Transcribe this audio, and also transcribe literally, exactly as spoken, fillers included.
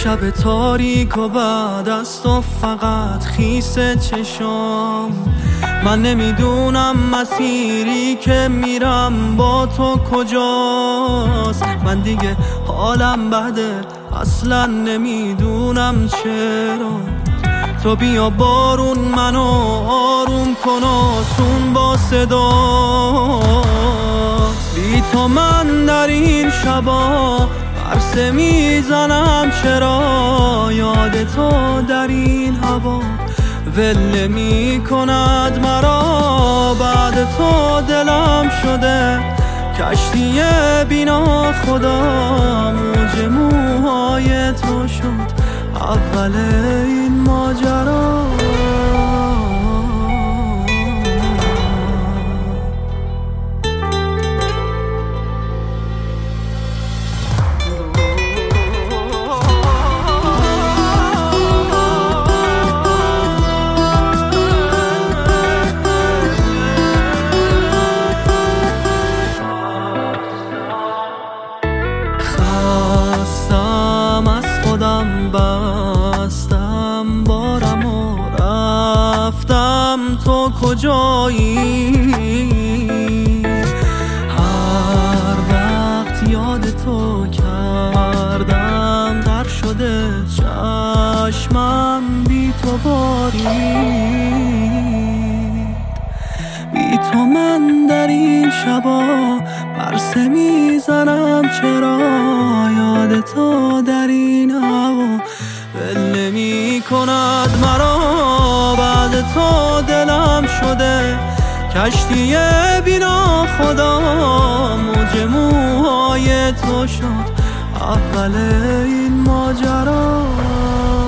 شب تاریک و بعد از تو فقط خیس چشام. من نمیدونم مسیری که میرم با تو کجاست. من دیگه حالم بده، اصلا نمیدونم چرا. تو بیا بارون منو آروم کن آسون با صدات. بی تو من در این شبا عرصه میزنم، چرا یاد تو در این هوا ول نمی کند مرا. بعد تو دلم شده کشتی بینا خدا، موج موهای تو شد اول این ماجرا. بستم بارم و رفتم، تو کجایی؟ هر وقت یاد تو کردم در شده چشمم بی تو بارید. بی تو من در این شبا پرسه میزنم، چرا یاد تو در این هوا ول نمی کند مرا. بعد تو دلم شده کشتی بینا خدا، موج موهای تو شد اول این ماجرا.